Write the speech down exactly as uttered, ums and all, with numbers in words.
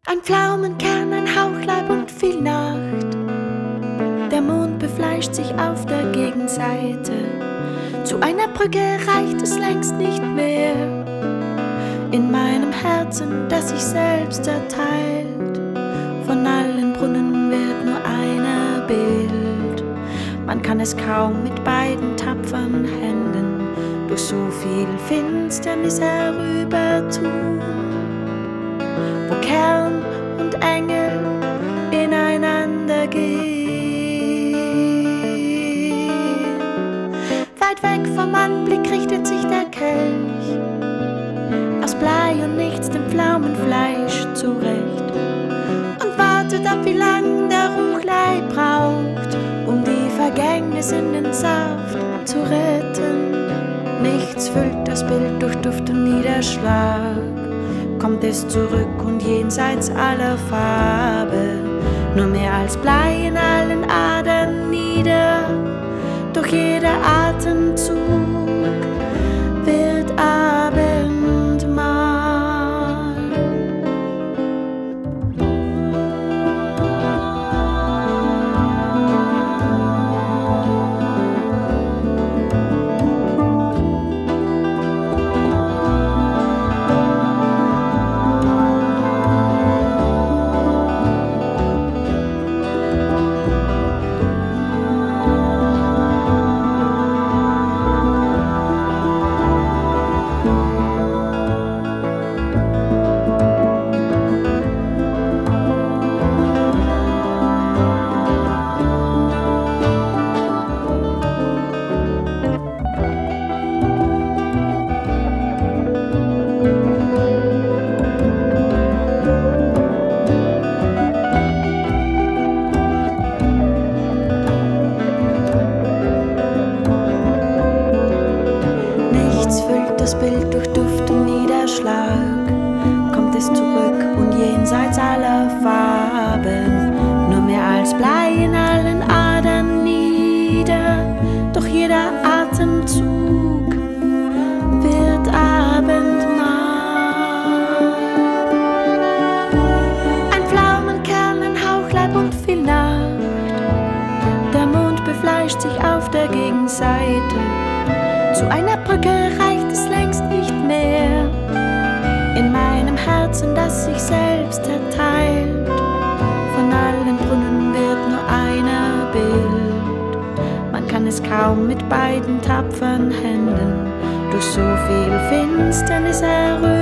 Ein Pflaumenkern, ein Hauchleib und viel Nacht. Der Mond befleischt sich auf der Gegenseite. Zu einer Brücke reicht es längst nicht mehr. In meinem Herzen, das sich selbst erteilt. Von allen Brunnen wird nur einer Bild. Man kann es kaum mit beiden tapfern Händen durch so viel Finsternis herüber tun, wo Kern und Engel ineinander gehen. Weit weg vom Anblick richtet sich der Kelch aus Blei und nichts dem Pflaumenfleisch zurecht und wartet ab, wie lang der Ruchlei braucht, um die Vergängnis in den Saft zu retten. Nichts füllt das Bild durch Duft und Niederschlag. Kommt es zurück und jenseits aller Farbe, nur mehr als Blei in allen Adern nieder. Doch jeder Atemzug wird Abendmahl. Das Bild durch Duft und Niederschlag, kommt es zurück und jenseits aller Farben, nur mehr als Blei in allen Adern nieder. Doch jeder Atemzug wird Abendmahl. Ein Pflaumenkern, ein Hauchleib und viel Nacht. Der Mond befleischt sich auf der Gegenseite. Zu einer Brücke reicht es längst nicht mehr. In meinem Herzen, das sich selbst erteilt. Von allen Brunnen wird nur einer Bild. Man kann es kaum mit beiden tapfern Händen durch so viel Finsternis errühren.